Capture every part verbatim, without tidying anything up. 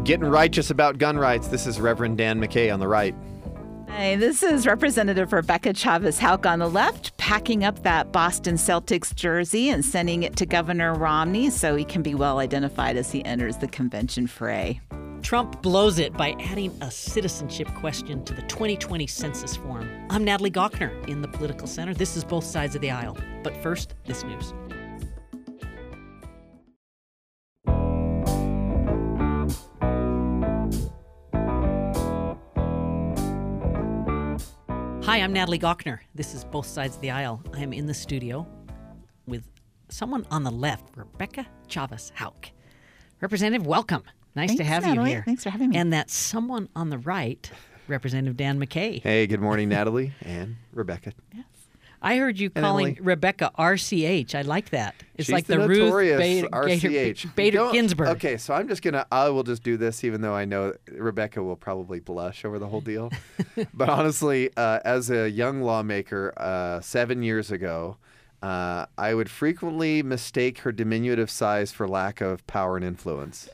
Getting righteous about gun rights. This is Reverend Dan McKay on the right. Hey, this is Representative Rebecca Chavez Houck on the left, packing up that Boston Celtics jersey and sending it to Governor Romney so he can be well identified as he enters the convention fray. Trump blows it by adding a citizenship question to the twenty twenty census form. I'm Natalie Gochner in the Political Center. This is Both Sides of the Aisle. But first, this news. Hi, I'm Natalie Gochner. This is Both Sides of the Aisle. I am in the studio with someone on the left, Rebecca Chavez Houck. Representative, welcome. Nice Thanks, to have Natalie. you here. Thanks for having me. And that someone on the right, Representative Dan McKay. Hey, good morning, Natalie and Rebecca. Yes. I heard you calling Emily. Rebecca R C H. I like that. It's She's like the the, Ruth notorious Bader, R C H. Bader, Bader Don't- Ginsburg. Okay, so I'm just going to, I will just do this even though I know Rebecca will probably blush over the whole deal. But honestly, uh, as a young lawmaker uh, seven years ago, uh, I would frequently mistake her diminutive size for lack of power and influence.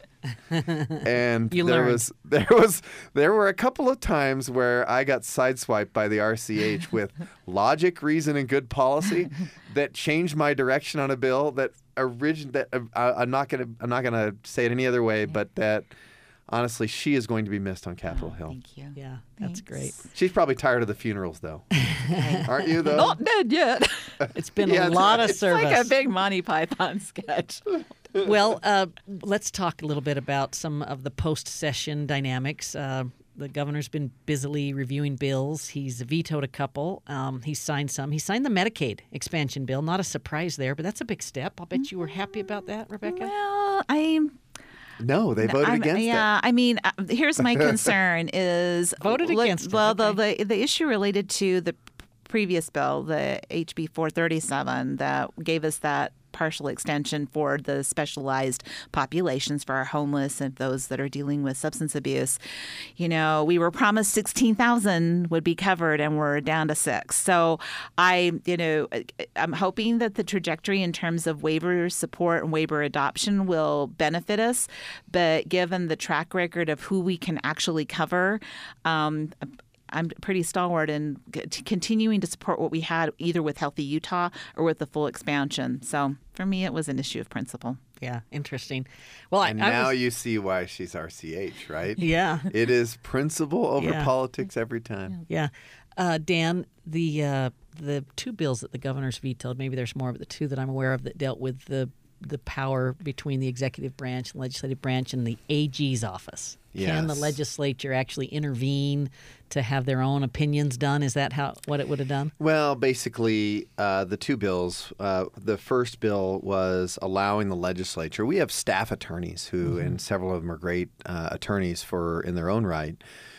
And You there learned. was there was there were a couple of times where I got sideswiped by the R C H with logic, reason, and good policy that changed my direction on a bill that origin that uh, I'm not gonna I'm not gonna say it any other way, but that honestly she is going to be missed on Capitol Hill. Thank you. Yeah, that's great. She's probably tired of the funerals though, aren't you though? Not dead yet. It's been Yeah, a lot of it's service. Like a big Monty Python sketch. Well, uh, let's talk a little bit about some of the post-session dynamics. Uh, the governor's been busily reviewing bills. He's vetoed a couple. Um, he's signed some. He signed the Medicaid expansion bill. Not a surprise there, but that's a big step. I'll bet you were happy about that, Rebecca. Well, I'm No, they voted I'm- against yeah, it. I mean, uh, here's my concern is Voted look- against it, Well, okay. the, the the issue related to the previous bill, the H B four thirty-seven, that gave us that partial extension for the specialized populations for our homeless and those that are dealing with substance abuse. You know, we were promised sixteen thousand would be covered and we're down to six. So I, you know, I'm hoping that the trajectory in terms of waiver support and waiver adoption will benefit us. But given the track record of who we can actually cover, um, I'm pretty stalwart in c- continuing to support what we had either with Healthy Utah or with the full expansion. So for me, it was an issue of principle. Yeah, interesting. Well, I, And I now was, you see why she's R C H, right? yeah, It is principle over Yeah. politics every time. yeah. Uh, Dan, the uh, the two bills that the governor's vetoed, maybe there's more, but the two that I'm aware of that dealt with the the power between the executive branch and legislative branch and the A G's office. Can the Yes. legislature actually intervene to have their own opinions done? Is that how what it would have done? Well, basically, uh, the two bills. Uh, the first bill was allowing the legislature. We have staff attorneys who, and several of them are great uh, attorneys for in their own right,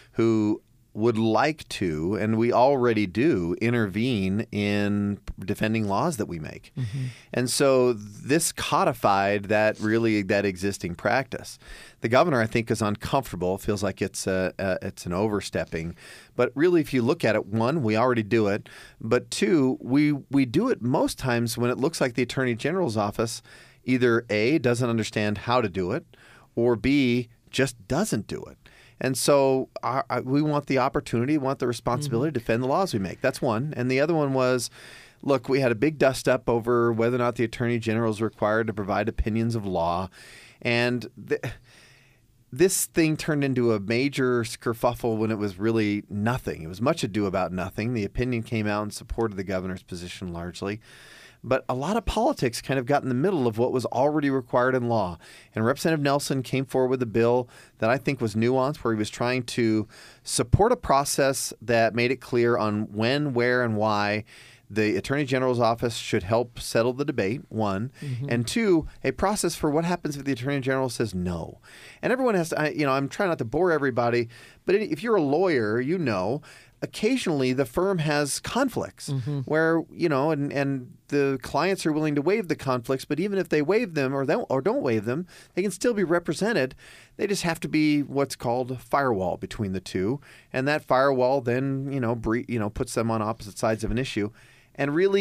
who would like to, and we already do, intervene in defending laws that we make. And so this codified that really that existing practice. The governor, I think, is uncomfortable, feels like it's a, a it's an overstepping. But really, if you look at it, one, we already do it. But two, we we do it most times when it looks like the Attorney General's office either A, doesn't understand how to do it, or B, just doesn't do it. And so our, our- we want the opportunity, want the responsibility to defend the laws we make. That's one. And the other one was, look, we had a big dust up over whether or not the Attorney General is required to provide opinions of law. And th- this thing turned into a major kerfuffle when it was really nothing. It was much ado about nothing. The opinion came out in support of the governor's position largely. But a lot of politics kind of got in the middle of what was already required in law. And Representative Nelson came forward with a bill that I think was nuanced, where he was trying to support a process that made it clear on when, where, and why the Attorney General's office should help settle the debate, one. And two, a process for what happens if the Attorney General says no. And everyone has to, I- you know, I'm trying not to bore everybody, but if you're a lawyer, you know, occasionally the firm has conflicts where, you know, and, and the clients are willing to waive the conflicts, but even if they waive them or don't, or don't waive them, they can still be represented. They just have to be what's called a firewall between the two. And that firewall then, you know, bre- you know, puts them on opposite sides of an issue. And really,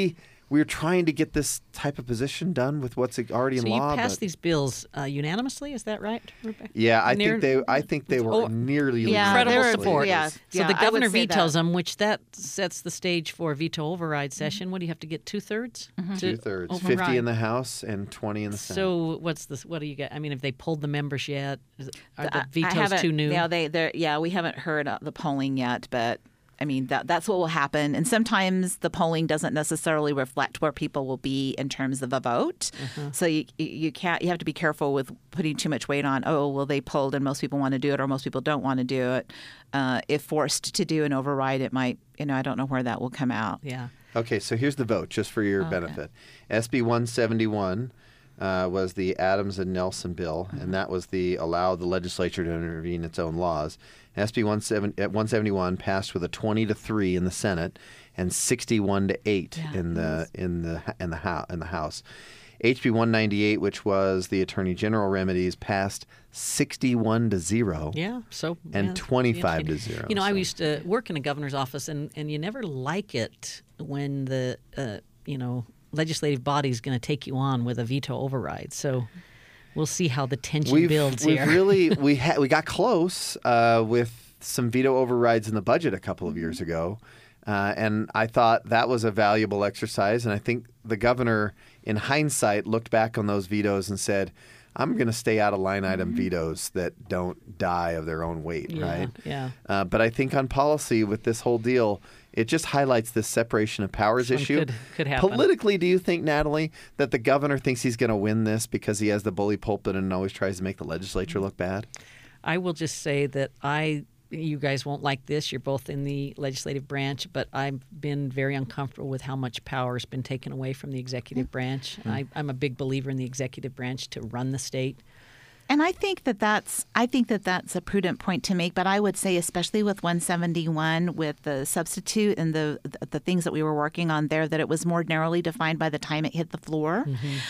we're trying to get this type of position done with what's already in So law. you passed but- these bills uh, unanimously, is that right, Rebecca? Yeah, I Near- think they. I think they were Oh, nearly yeah, Incredible they were- support. yeah, so yeah, the I would governor say vetoes that. them, which that sets the stage for a veto override session. What do you have to get? Two thirds. two thirds, fifty in the House and twenty in the Senate. So what's this? What do you get? I mean, have they pulled the members yet? Is it, are the I- I vetoes haven't- too new? Yeah, they, they're, yeah, we haven't heard uh, the polling yet, but I mean that that's what will happen. And sometimes the polling doesn't necessarily reflect where people will be in terms of a vote. Uh-huh. So you you- you can't you have to be careful with putting too much weight on. Oh, well, they polled and most people want to do it, or most people don't want to do it. Uh, if forced to do an override, it might. You know, I don't know where that will come out. Yeah. Okay, so here's the vote, just for your benefit. S B one seventy-one uh, was the Adams and Nelson bill, and that was the allow the legislature to intervene in its own laws. S B one seventy-one passed with a twenty to three in the Senate and sixty-one to eight Yeah, in it the was. in the in the House. In the House. H B one ninety-eight, which was the Attorney General remedies, passed sixty-one to zero. Yeah. So And yeah, twenty-five to interesting. zero, You know, I so. used to work in a governor's office, and, and you never like it when the uh, you know legislative body is going to take you on with a veto override. So we'll see how the tension We've, builds we've here. really we ha- we got close uh, with some veto overrides in the budget a couple of years ago, uh, and I thought that was a valuable exercise. And I think the governor, in hindsight, looked back on those vetoes and said, "I'm going to stay out of line item vetoes that don't die of their own weight." Yeah, right? yeah. Uh, but I think on policy with this whole deal, it just highlights this separation of powers This one issue. could- could happen. Politically, do you think, Natalie, that the governor thinks he's going to win this because he has the bully pulpit and always tries to make the legislature look bad? I will just say that I, you guys won't like this. You're both in the legislative branch, but I've been very uncomfortable with how much power has been taken away from the executive branch. I, I'm a big believer in the executive branch to run the state. And I think that that's I think that that's a prudent point to make. But I would say, especially with one seventy-one, with the substitute and the the things that we were working on there, that it was more narrowly defined by the time it hit the floor.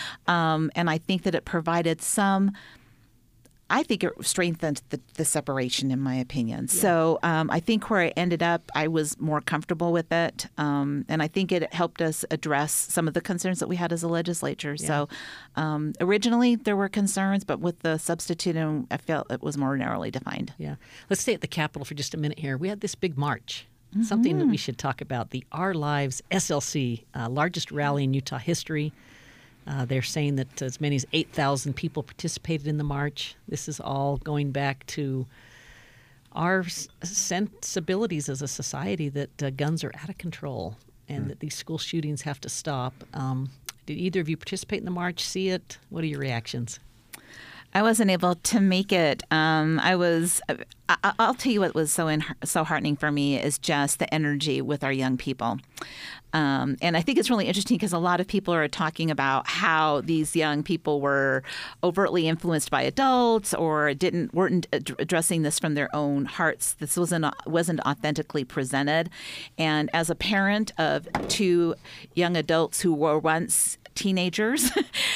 Um, and I think that it provided some. I think it strengthened the, the separation, in my opinion. So um, I think where it ended up, I was more comfortable with it. Um, and I think it helped us address some of the concerns that we had as a legislature. So um, originally there were concerns, but with the substitute, um, I felt it was more narrowly defined. Yeah. Let's stay at the Capitol for just a minute here. We had this big march, something that we should talk about, the Our Lives S L C, uh, largest rally in Utah history. Uh, they're saying that as many as eight thousand people participated in the march. This is all going back to our s- sensibilities as a society that uh, guns are out of control and that these school shootings have to stop. Um, did either of you participate in the march, see it? What are your reactions? I wasn't able to make it. Um, I was. I, I'll tell you what was so in, so heartening for me is just the energy with our young people, um, and I think it's really interesting because a lot of people are talking about how these young people were overtly influenced by adults or didn't weren't ad- addressing this from their own hearts. This wasn't wasn't authentically presented, and as a parent of two young adults who were once teenagers,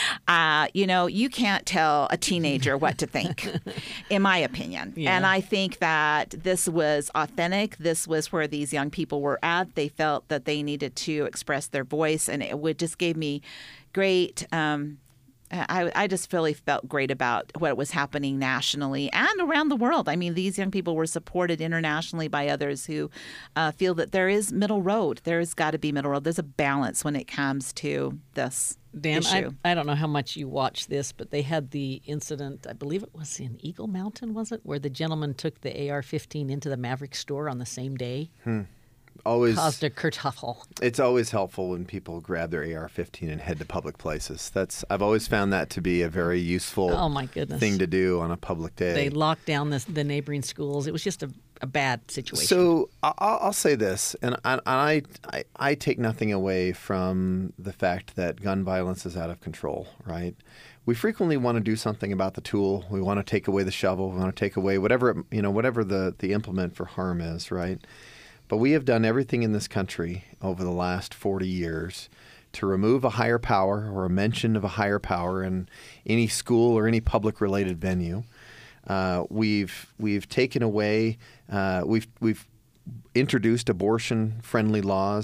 uh, you know, you can't tell a teenager what to think, in my opinion. Yeah. And I think that this was authentic. This was where these young people were at. They felt that they needed to express their voice, and it would just gave me great. Um, I, I just really felt great about what was happening nationally and around the world. I mean, these young people were supported internationally by others who uh, feel that there is middle road. There's got to be middle road. There's a balance when it comes to this Dan, issue. I, I don't know how much you watched this, but they had the incident, I believe it was in Eagle Mountain, was it? Where the gentleman took the A R fifteen into the Maverick store on the same day. Always, Caused a kerfuffle. it's always helpful when people grab their A R fifteen and head to public places. That's I've always found that to be a very useful Oh, my goodness. thing to do on a public day. They locked down the, the neighboring schools. It was just a, a bad situation. So I- I'll, I'll say this, and I, I, I, I take nothing away from the fact that gun violence is out of control, right? We frequently want to do something about the tool. We want to take away the shovel. We want to take away whatever it- you know, whatever the, the implement for harm is, right? But we have done everything in this country over the last forty years to remove a higher power or a mention of a higher power in any school or any public-related venue. Uh, we've we've taken away uh, we've we've introduced abortion-friendly laws.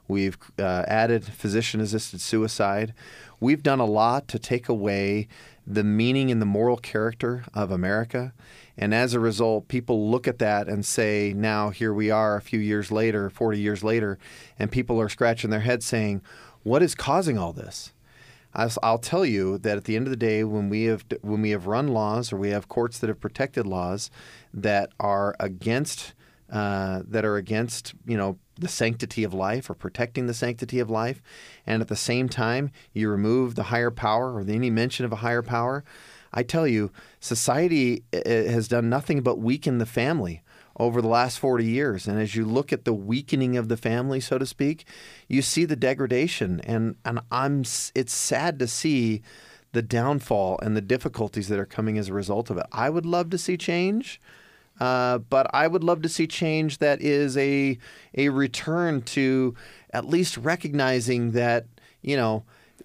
We've uh, added physician-assisted suicide. We've done a lot to take away the meaning and the moral character of America. And as a result, people look at that and say, now here we are a few years later, forty years later, and people are scratching their heads saying, what is causing all this? I'll tell you that at the end of the day, when we have when we have run laws or we have courts that have protected laws that are against uh, that are against you know the sanctity of life or protecting the sanctity of life, and at the same time you remove the higher power or any mention of a higher power, I tell you, society has done nothing but weaken the family over the last forty years. And as you look at the weakening of the family, so to speak, you see the degradation. And, and I'm it's sad to see the downfall and the difficulties that are coming as a result of it. I would love to see change, uh, but I would love to see change that is a a return to at least recognizing that, you know,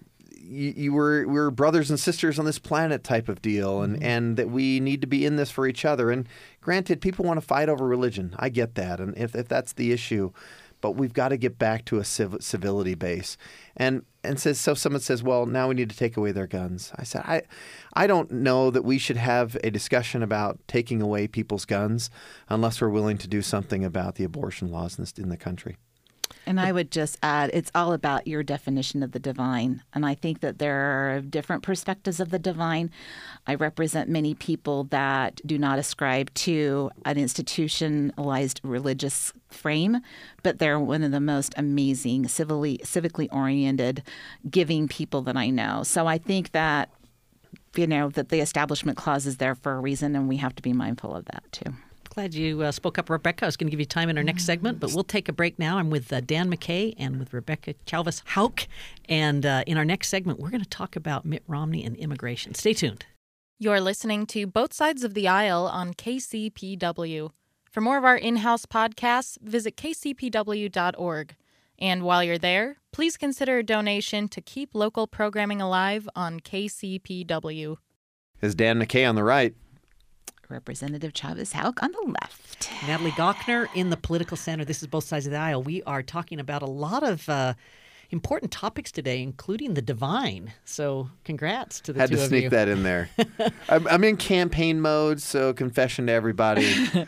You, you were we were brothers and sisters on this planet type of deal, and, mm-hmm. and that we need to be in this for each other. And granted, people want to fight over religion. I get that, and if, if that's the issue, but we've got to get back to a civ- civility base. And and says so. Someone says, well, now we need to take away their guns. I said, I I don't know that we should have a discussion about taking away people's guns unless we're willing to do something about the abortion laws in, this, in the country. And I would just add, it's all about your definition of the divine. And I think that there are different perspectives of the divine. I represent many people that do not ascribe to an institutionalized religious frame, but they're one of the most amazing, civilly, civically oriented, giving people that I know. So I think that, you know, that the Establishment Clause is there for a reason, and we have to be mindful of that too. Glad you uh, spoke up, Rebecca. I was going to give you time in our next segment, but we'll take a break now. I'm with uh, Dan McKay and with Rebecca Chalvis-Houck. And uh, in our next segment, we're going to talk about Mitt Romney and immigration. Stay tuned. You're listening to Both Sides of the Aisle on K C P W. For more of our in-house podcasts, visit k c p w dot org. And while you're there, please consider a donation to keep local programming alive on K C P W. Is Dan McKay on the right? Representative Chavez-Houck on the left. Natalie Gochner in the Political Center. This is Both Sides of the Aisle. We are talking about a lot of uh, important topics today, including the divine. So congrats to the Had two to of sneak you. that in there. I'm, I'm in campaign mode, so confession to everybody.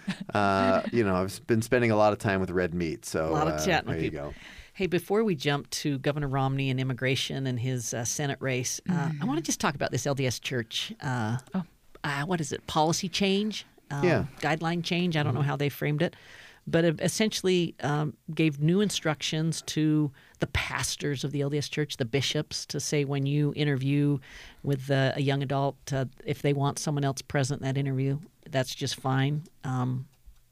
Uh, you know, I've been spending a lot of time with red meat. So a lot of uh, chatting there with you people. go. Hey, before we jump to Governor Romney and immigration and his uh, Senate race, uh, mm. I want to just talk about this L D S Church. Uh, oh. uh, what is it? Policy change? Um, yeah. Guideline change. I don't know how they framed it, but it essentially um, gave new instructions to the pastors of the L D S Church, the bishops, to say when you interview with uh, a young adult, uh, if they want someone else present in that interview, that's just fine. Um,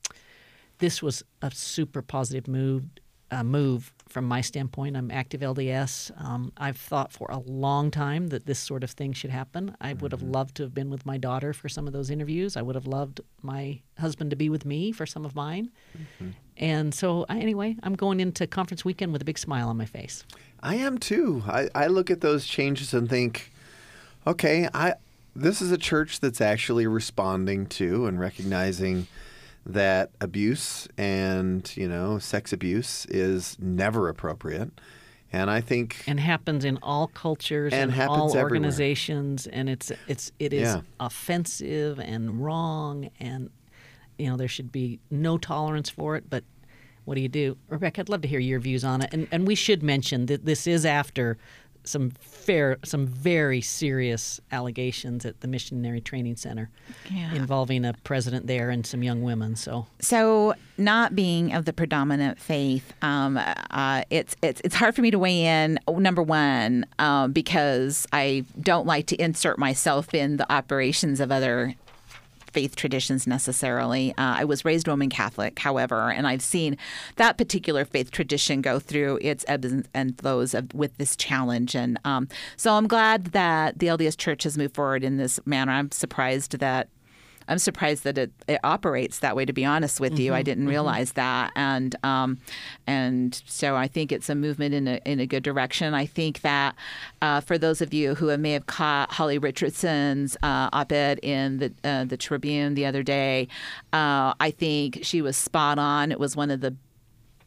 this was a super positive move. Uh, move from my standpoint. I'm active L D S. Um, I've thought for a long time that this sort of thing should happen. I would have loved to have been with my daughter for some of those interviews. I would have loved my husband to be with me for some of mine. Mm-hmm. And so I, anyway, I'm going into conference weekend with a big smile on my face. I am too. I, I look at those changes and think, okay, I this is a church that's actually responding to and recognizing that abuse and, you know, sex abuse is never appropriate. And I think and happens in all cultures and, and all everywhere. organizations, and it's it's it is yeah. offensive and wrong, and you know there should be no tolerance for it. But what do you do, Rebecca? I'd love to hear your views on it. And and we should mention that this is after some fair, some very serious allegations at the Missionary Training Center yeah. involving a president there and some young women. So, so not being of the predominant faith, um, uh, it's it's it's hard for me to weigh in. Number one, um, because I don't like to insert myself in the operations of other faith traditions necessarily. Uh, I was raised Roman Catholic, however, and I've seen that particular faith tradition go through its ebbs and flows of, with this challenge. And um, so I'm glad that the L D S Church has moved forward in this manner. I'm surprised that I'm surprised that it, it operates that way, to be honest with you. Mm-hmm, I didn't realize mm-hmm. that. And um, and so I think it's a movement in a, in a good direction. I think that uh, for those of you who may have caught Holly Richardson's uh, op-ed in the, uh, the Tribune the other day, uh, I think she was spot on. It was one of the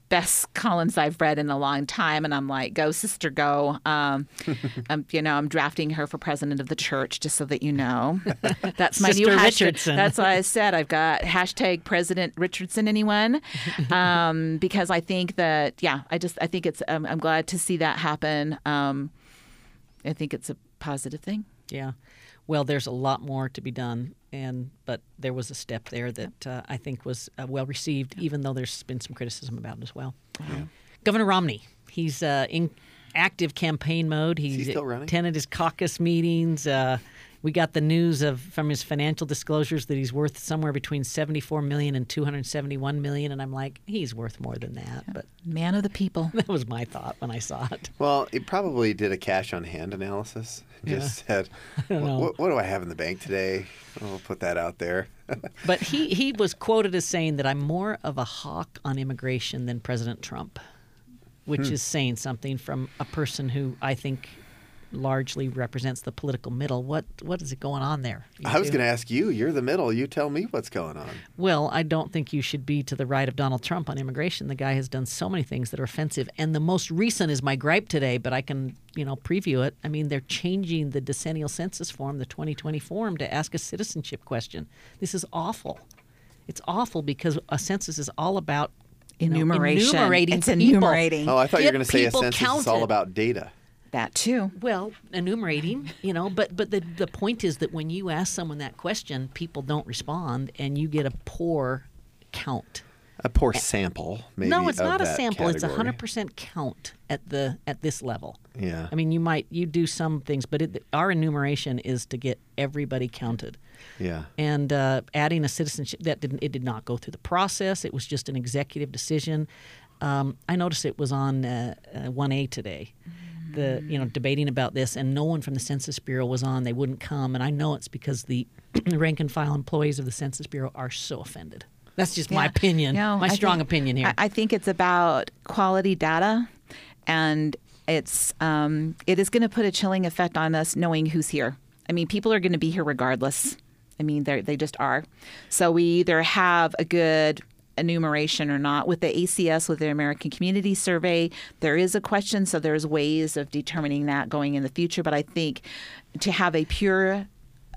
best columns I've read in a long time, and I'm like, go sister, go. Um, um, you know, I'm drafting her for president of the church, just so that you know. That's my Sister new hashtag. Richardson. That's why I said I've got hashtag President Richardson. Anyone? Um, because I think that yeah, I just I think it's um, I'm glad to see that happen. Um, I think it's a positive thing. Yeah. Well, there's a lot more to be done, and but there was a step there that uh, I think was uh, well received, even though there's been some criticism about it as well. Yeah. Governor Romney, he's uh, in active campaign mode. He's he still running? attended his caucus meetings. Uh, we got the news of from his financial disclosures that he's worth somewhere between seventy-four million dollars and two hundred seventy-one million dollars, and I'm like, he's worth more than that. But Man of the people. that was my thought when I saw it. Well, he probably did a cash on hand analysis. Just said, don't know. what, what do I have in the bank today? I'll put that out there. But he, he was quoted as saying that I'm more of a hawk on immigration than President Trump, which Hmm. is saying something from a person who I think largely represents the political middle. What What is it going on there? you I was two? going to ask you. You're the middle. You tell me what's going on. Well, I don't think you should be to the right of Donald Trump on immigration. The guy has done so many things that are offensive. And the most recent is my gripe today, but I can, you know, preview it. I mean, they're changing the decennial census form, the twenty twenty form, to ask a citizenship question. This is awful. It's awful because a census is all about you know, Enumeration. enumerating It's people. enumerating. Oh, I thought you were Get going to say a people census is all counted. about data. That too. Well, enumerating, you know, but but the the point is that when you ask someone that question, people don't respond, and you get a poor count. A poor sample, maybe. no, it's of not a that sample. It's a category. hundred percent count at the at this level. Yeah. I mean, you might you do some things, but it, our enumeration is to get everybody counted. Yeah. And uh, adding a citizenship that didn't it did not go through the process. It was just an executive decision. Um, I noticed it was on uh, uh, one A today. The you know debating about this, and no one from the Census Bureau was on. They wouldn't come, and I know it's because the rank and file employees of the Census Bureau are so offended. That's just my Yeah. opinion, No, my I strong think- opinion here. I, I think it's about quality data, and it's um, it is going to put a chilling effect on us knowing who's here. I mean, people are going to be here regardless. I mean, they they just are. So we either have a good enumeration or not. With the A C S, with the American Community Survey, there is a question, so there's ways of determining that going in the future. But I think to have a pure,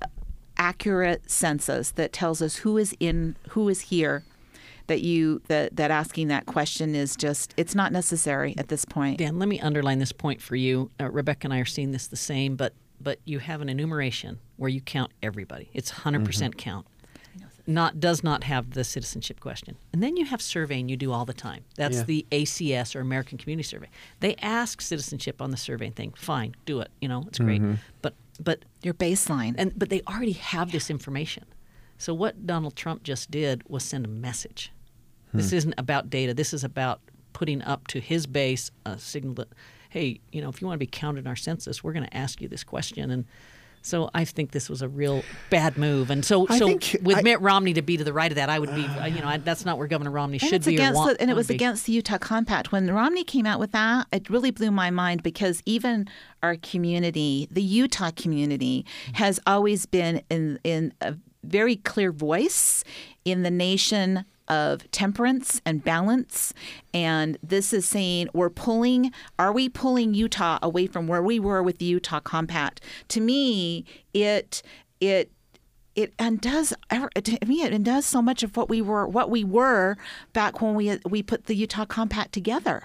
accurate census that tells us who is in, who is here, that you that that asking that question is just it's not necessary at this point. Dan, let me underline this point for you. Uh, Rebecca and I are seeing this the same, but but you have an enumeration where you count everybody. It's one hundred percent Mm-hmm. count. Not does not have the citizenship question. And then you have surveying you do all the time. That's Yeah. the A C S or American Community Survey. They ask citizenship on the survey thing. Fine, do it. You know, it's great. Mm-hmm. But but Your baseline. and but they already have this information. So what Donald Trump just did was send a message. This isn't about data. This is about putting up to his base a signal that, hey, you know, if you want to be counted in our census, we're going to ask you this question. And so I think this was a real bad move. And so, I so think with I- Mitt Romney to be to the right of that, I would be, uh, you know, I, that's not where Governor Romney And should it's be. against or want, the, and it want was to be. against the Utah Compact. When Romney came out with that, it really blew my mind because even our community, the Utah community, has always been in in a very clear voice in the nation of temperance and balance. And this is saying we're pulling, are we pulling Utah away from where we were with the Utah Compact? To me, it it it undoes to me it undoes so much of what we were what we were back when we we put the Utah Compact together.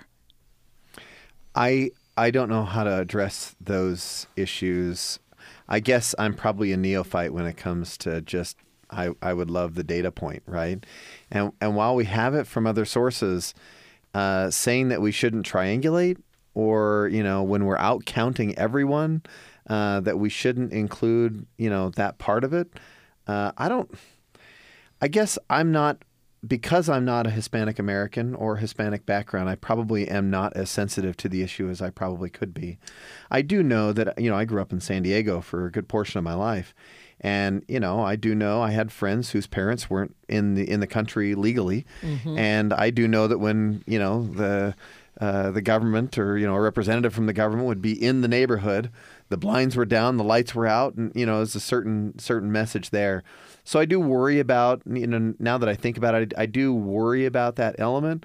I I don't know how to address those issues. I guess I'm probably a neophyte when it comes to just I, I would love the data point, right? And and while we have it from other sources, uh, saying that we shouldn't triangulate, or you know when we're out counting everyone, uh, that we shouldn't include you know that part of it. Uh, I don't. I guess I'm not. Because I'm not a Hispanic American or Hispanic background, I probably am not as sensitive to the issue as I probably could be. I do know that, you know, I grew up in San Diego for a good portion of my life. And, you know, I do know I had friends whose parents weren't in the in the country legally. Mm-hmm. And I do know that when, you know, the uh, the government or, you know, a representative from the government would be in the neighborhood, the blinds were down, the lights were out, and, you know, there's a certain certain message there. So I do worry about, you know, now that I think about it, I, I do worry about that element.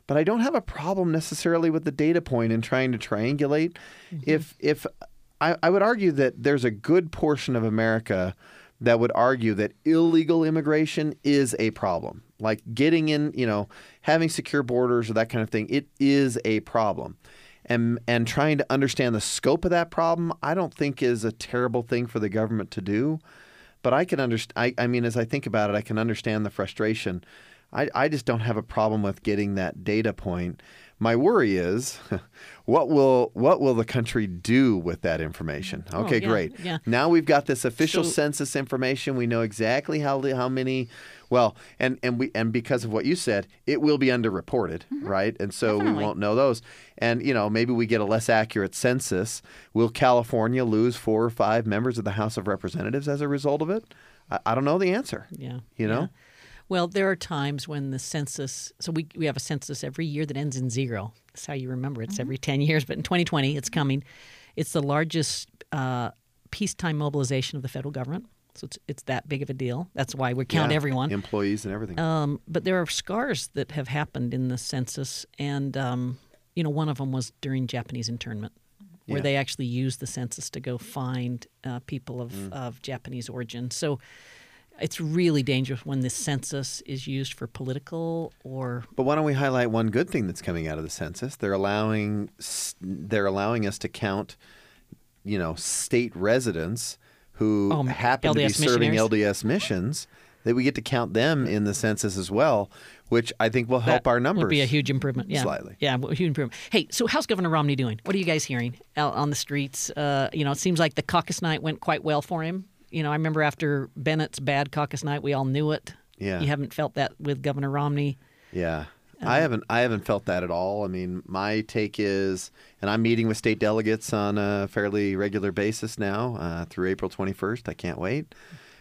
but I don't have a problem necessarily with the data point and trying to triangulate. Mm-hmm. If if I, I would argue that there's a good portion of America that would argue that illegal immigration is a problem. Like getting in, you know, having secure borders or that kind of thing, it is a problem. And and trying to understand the scope of that problem, I don't think is a terrible thing for the government to do. But I can understand. I, I mean, as I think about it, I can understand the frustration. I, I just don't have a problem with getting that data point. My worry is, what will what will the country do with that information? Okay, oh, yeah, great. Yeah. Now we've got this official So, census information. We know exactly how how many. Well, and and we and because of what you said, it will be underreported, mm-hmm. right? And so Definitely. we won't know those. And you know, maybe we get a less accurate census. Will California lose four or five members of the House of Representatives as a result of it? I, I don't know the answer. Yeah. You know. Yeah. Well, there are times when the census, so we we have a census every year that ends in zero. That's how you remember it. It's mm-hmm. every ten years. But in twenty twenty, it's coming. It's the largest uh, peacetime mobilization of the federal government. So it's it's that big of a deal. That's why we count yeah, everyone. Employees and everything. Um, but there are scars that have happened in the census. And, um, you know, one of them was during Japanese internment, where Yeah. they actually used the census to go find uh, people of, Mm. of Japanese origin. So it's really dangerous when the census is used for political or But why don't we highlight one good thing that's coming out of the census? They're allowing they're allowing us to count, you know, state residents who Oh, happen L D to be S serving missionaries? L D S missions. That we get to count them in the census as well, which I think will help that our numbers. would be a huge improvement. Yeah, slightly. Yeah, a huge improvement. Hey, so how's Governor Romney doing? What are you guys hearing out on the streets? Uh, you know, it seems like the caucus night went quite well for him. You know, I remember after Bennett's bad caucus night, we all knew it. Yeah. You haven't felt that with Governor Romney. Yeah. I haven't I haven't felt that at all. I mean, my take is, and I'm meeting with state delegates on a fairly regular basis now uh, through April twenty-first. I can't wait.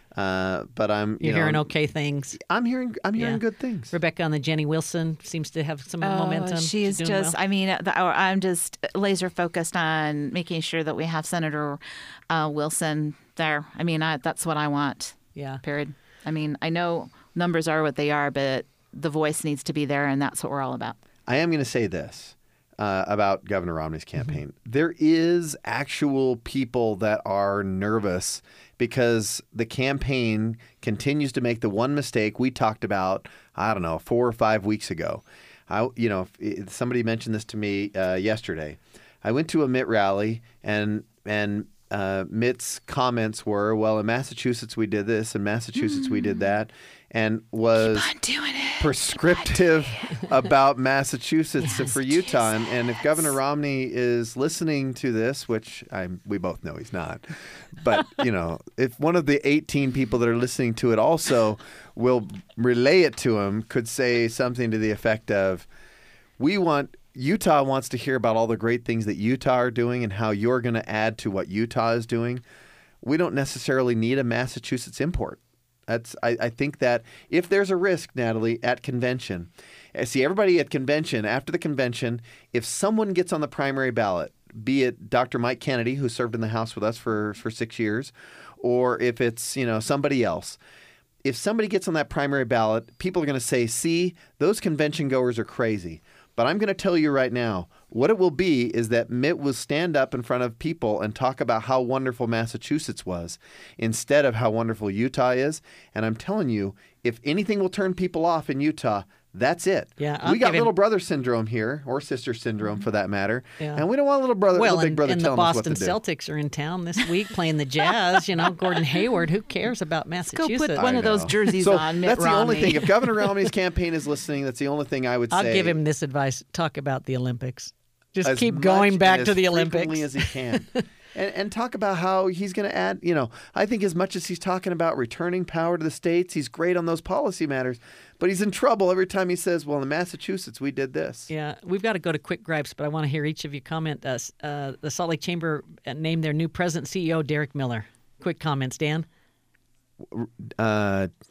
Uh, but I'm you You're know, hearing okay things. I'm hearing I'm hearing Yeah. good things. Rebecca on the Jenny Wilson seems to have some Oh, momentum. she's doing just, well. I mean, the, I'm just laser focused on making sure that we have Senator uh, Wilson there. I mean, I, that's what I want, Yeah. period. I mean, I know numbers are what they are, but the voice needs to be there, and that's what we're all about. I am going to say this uh, about Governor Romney's campaign. Mm-hmm. There is actual people that are nervous because the campaign continues to make the one mistake we talked about, I don't know, four or five weeks ago. I, you know, if, somebody mentioned this to me uh, yesterday. I went to a Mitt rally, and and uh, Mitt's comments were, well, in Massachusetts we did this, in Massachusetts mm. we did that, and was doing it. prescriptive about Massachusetts, Massachusetts for Utah. And, and if Governor Romney is listening to this, which I, we both know he's not, but, you know, if one of the eighteen people that are listening to it also will relay it to him, could say something to the effect of, we want... Utah wants to hear about all the great things that Utah are doing and how you're going to add to what Utah is doing. We don't necessarily need a Massachusetts import. That's I, I think that if there's a risk, Natalie, at convention, see everybody at convention, after the convention, if someone gets on the primary ballot, be it Doctor Mike Kennedy, who served in the House with us for, for six years, or if it's, you know, somebody else, if somebody gets on that primary ballot, people are going to say, see, those convention goers are crazy. But I'm going to tell you right now, what it will be is that Mitt will stand up in front of people and talk about how wonderful Massachusetts was instead of how wonderful Utah is. And I'm telling you, if anything will turn people off in Utah, that's it. Yeah, I'll we got give him- little brother syndrome here, or sister syndrome for that matter. Yeah. And we don't want little brother, Well, little big and, brother and the telling us what Boston to do. Celtics are in town this week playing the Jazz. You know, Gordon Hayward. Who cares about Go Massachusetts? put one I of those know. jerseys so on, Mitt that's the only Romney. thing. If Governor Romney's campaign is listening, that's the only thing I would I'll say. give him this advice: talk about the Olympics. Just as keep much going back and to as the frequently Olympics. as he can. And, and talk about how he's going to add, you know, I think as much as he's talking about returning power to the states, he's great on those policy matters, but he's in trouble every time he says, well, in Massachusetts, we did this. Yeah, we've got to go to quick gripes, but I want to hear each of you comment. Uh, uh, the Salt Lake Chamber named their new president C E O, Derek Miller. Quick comments, Dan. Uh,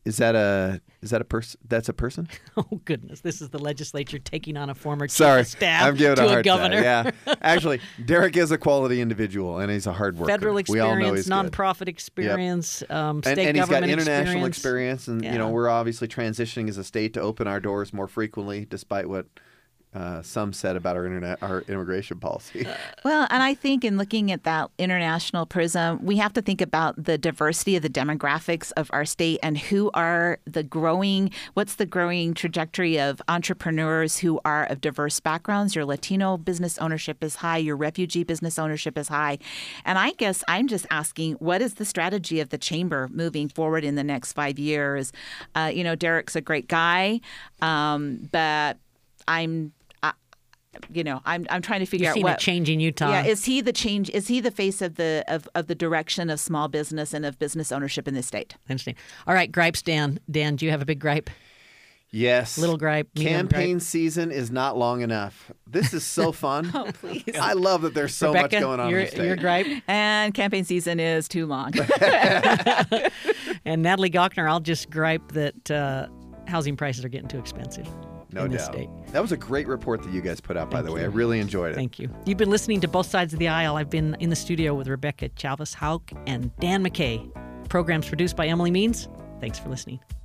Is that a is that a person? That's a person. Oh goodness, this is the legislature taking on a former chief Sorry, of staff I'm giving to a a hard governor. time. Yeah, actually, Derek is a quality individual, and he's a hard worker. Federal We all know experience, he's good. nonprofit experience, um, And, state and he's got government international experience. experience, and you Yeah. know we're obviously transitioning as a state to open our doors more frequently, despite what uh, some said about our internet, our immigration policy. Well, and I think in looking at that international prism, we have to think about the diversity of the demographics of our state and who are the growing, what's the growing trajectory of entrepreneurs who are of diverse backgrounds. Your Latino business ownership is high, your refugee business ownership is high. And I guess I'm just asking, what is the strategy of the chamber moving forward in the next five years? Uh, you know, Derek's a great guy, um, but I'm You know, I'm I'm trying to figure You've out seen what a change in Utah. Yeah, is he the change? Is he the face of the of, of the direction of small business and of business ownership in this state? Interesting. All right, gripes, Dan. Dan, do you have a big gripe? Yes. Little gripe. medium Campaign gripe? season is not long enough. This is so fun. Oh, please. I love that there's so Rebecca, much going on your, in the state. your gripe. And campaign season is too long. And Natalie Gochner, I'll just gripe that uh, housing prices are getting too expensive No in this doubt. state. That was a great report that you guys put out, by Thank the way. you. I really enjoyed it. Thank you. You've been listening to Both Sides of the Aisle. I've been in the studio with Rebecca Chavez Hauk and Dan McKay. Programs produced by Emily Means. Thanks for listening.